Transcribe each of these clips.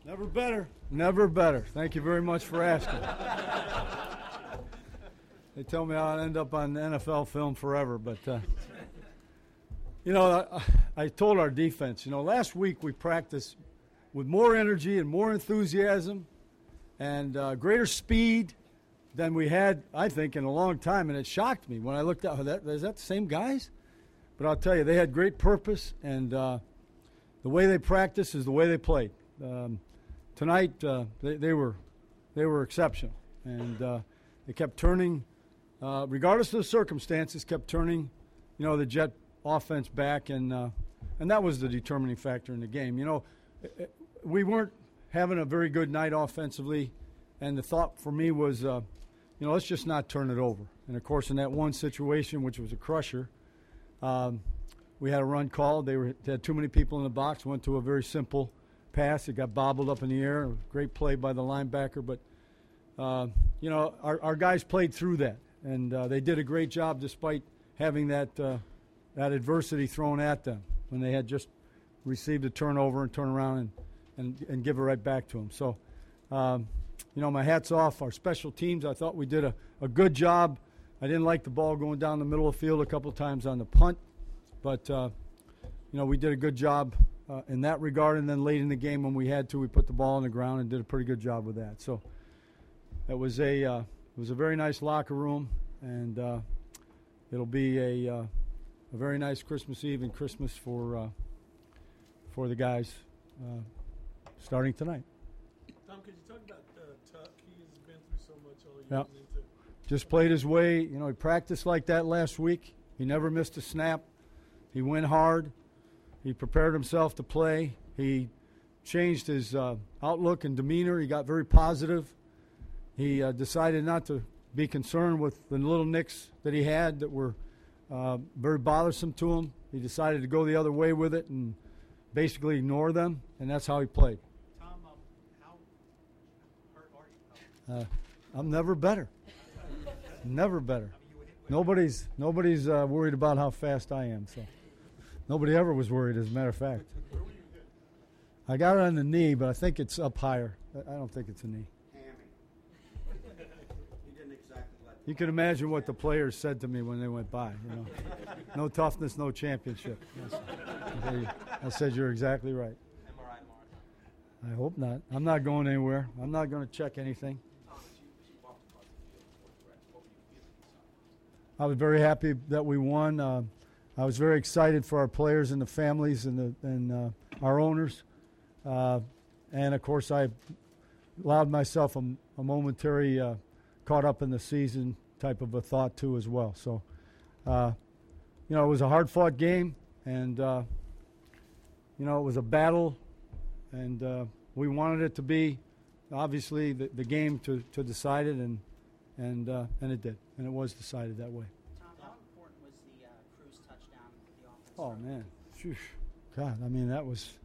Never better. Never better. Thank you very much for asking. They tell me I'll end up on NFL film forever, but, I told our defense, last week we practiced with more energy and more enthusiasm and greater speed than we had, I think, in a long time, and it shocked me when I looked out. Is that the same guys? But I'll tell you, they had great purpose, and the way they practiced is the way they played. Tonight, they were exceptional, and they kept turning, regardless of the circumstances, kept turning, the Jet offense back, and that was the determining factor in the game. We weren't having a very good night offensively, and the thought for me was, let's just not turn it over. And of course, in that one situation, which was a crusher, we had a run called. They had too many people in the box. Went to a very simple pass. It got bobbled up in the air. Great play by the linebacker. But, our guys played through that. And they did a great job despite having that adversity thrown at them when they had just received a turnover and turn around and give it right back to them. So, my hat's off. Our special teams, I thought we did a good job. I didn't like the ball going down the middle of the field a couple of times on the punt. But, we did a good job in that regard, and then late in the game when we had to, we put the ball on the ground and did a pretty good job with that. So it was a very nice locker room, and it'll be a very nice Christmas Eve and Christmas for the guys starting tonight. Tom, could you talk about Tuck? He has been through so much all year. Yep. Just played his way. He practiced like that last week. He never missed a snap. He went hard. He prepared himself to play. He changed his outlook and demeanor. He got very positive. He decided not to be concerned with the little nicks that he had that were very bothersome to him. He decided to go the other way with it and basically ignore them, and that's how he played. Tom, how hurt are you? I'm never better. Never better. Nobody's worried about how fast I am, so. Nobody ever was worried, as a matter of fact. Where were you hit? I got it on the knee, but I think it's up higher. I don't think it's a knee. Hammy. He didn't exactly let You can imagine what the players said to me when they went by. No toughness, no championship. Yes. I said you're exactly right. MRI tomorrow. I hope not. I'm not going anywhere. I'm not going to check anything. I was very happy that we won. I was very excited for our players and the families and our owners. And, of course, I allowed myself a momentary caught up in the season type of a thought, too, as well. So, it was a hard-fought game, and, it was a battle, and we wanted it to be, obviously, the game to decide it, and it did, and it was decided that way. How important was the Cruz touchdown for the offense? Oh, man. Phew. God, I mean, that was,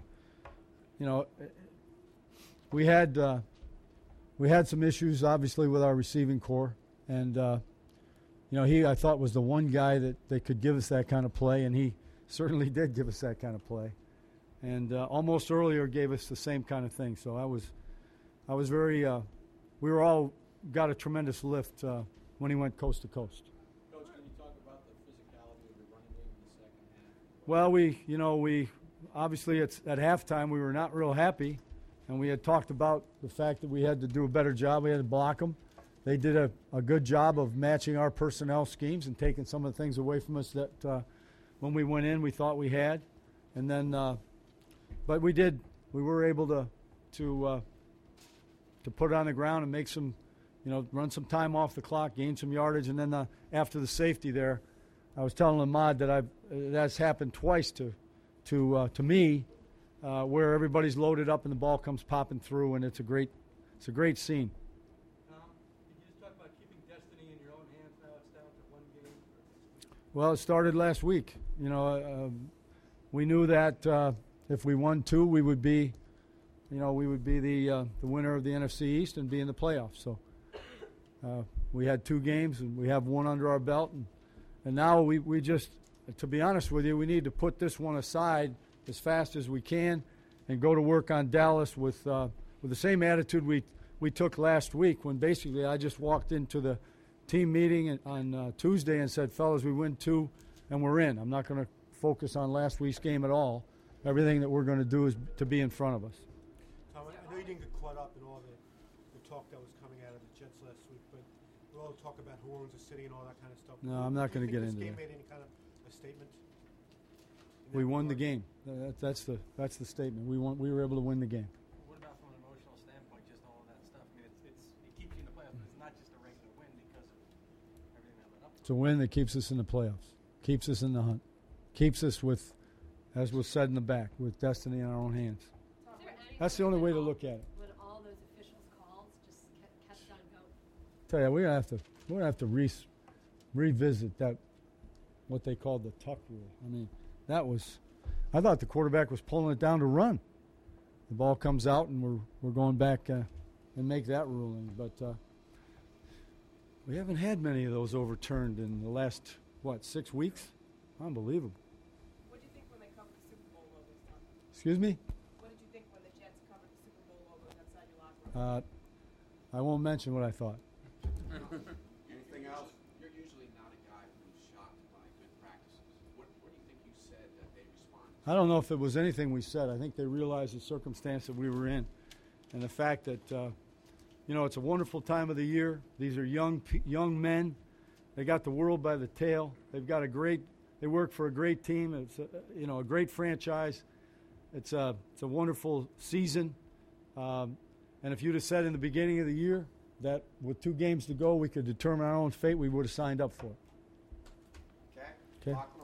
we had some issues, obviously, with our receiving core. And, he, I thought, was the one guy that could give us that kind of play, and he certainly did give us that kind of play. And almost earlier gave us the same kind of thing. So I was very, we were all got a tremendous lift when he went coast to coast. Coach, can you talk about the physicality of the running game in the second half? Well, we obviously at halftime we were not real happy, and we had talked about the fact that we had to do a better job. We had to block them. They did a good job of matching our personnel schemes and taking some of the things away from us that when we went in we thought we had. And then, but we were able to put it on the ground and make some, run some time off the clock, gain some yardage, and then after the safety there, I was telling Ahmad that that's happened twice to me, where everybody's loaded up and the ball comes popping through, and it's a great scene. Tom, can you just talk about keeping destiny in your own hands now? It's down to one game. Well, it started last week. We knew that if we won two, we would be the winner of the NFC East and be in the playoffs. So we had two games, and we have one under our belt, and now we just, to be honest with you, we need to put this one aside as fast as we can and go to work on Dallas with with the same attitude we took last week when basically I just walked into the team meeting on Tuesday and said, fellas, we win 2 and we're in. I'm not going to focus on last week's game at all. Everything that we're going to do is to be in front of us. Tom, I know you didn't get caught up in all the talk that was coming out of the Jets last week, but we all talk about who owns the city and all that kind of stuff. No, I'm not Do you going to think get into this game that. made any kind of a statement? in We that won the regard? game. That's the statement. We were able to win the game. What about from an emotional standpoint, just all of that stuff? I mean, it keeps you in the playoffs, but it's not just a regular win because of everything that led up to it. It's a win that keeps us in the playoffs, keeps us in the hunt, keeps us with, as was said in the back, with destiny in our own hands. Is there any That's the only way to all- look at it. When all those officials' calls just kept on going. Tell you, we're gonna have to revisit that, what they called the tuck rule. I mean, I thought the quarterback was pulling it down to run. The ball comes out and we're going back and make that ruling. But we haven't had many of those overturned in the last 6 weeks? Unbelievable. What did you think when they covered the Super Bowl logos, Tom? Excuse me. What did you think when the Jets covered the Super Bowl logos outside your locker room? I won't mention what I thought. Anything else? You're usually not a guy who's shocked by good practices. What do you think you said that they responded to? I don't know if it was anything we said. I think they realized the circumstance that we were in and the fact that, it's a wonderful time of the year. These are young men. They got the world by the tail. They work for a great team. It's a great franchise. It's a wonderful season. And if you'd have said in the beginning of the year that with 2 games to go we could determine our own fate, we would have signed up for it. Okay. Okay. Clock